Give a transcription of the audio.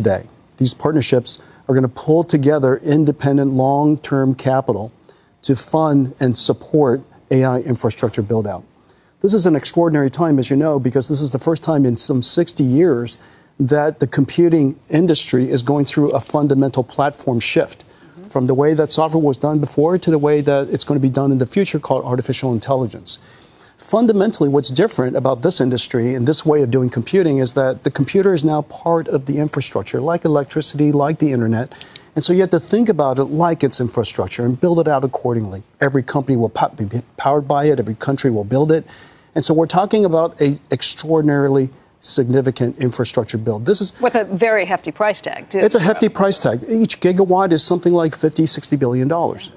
today. These partnerships are going to pull together independent long-term capital to fund and support AI infrastructure build-out. This is an extraordinary time, as you know, because this is the first time in some 60 years that the computing industry is going through a fundamental platform shift from the way that software was done before to the way that it's going to be done in the future, called artificial intelligence. Fundamentally, what's different about this industry and this way of doing computing is that the computer is now part of the infrastructure, like electricity, like the internet. And so you have to think about it like its infrastructure and build it out accordingly. Every company will be powered by it. Every country will build it. And so we're talking about an extraordinarily significant infrastructure build. This is with a very hefty price tag, too. It's a hefty price tag. Each gigawatt is something like $50, $60 billion.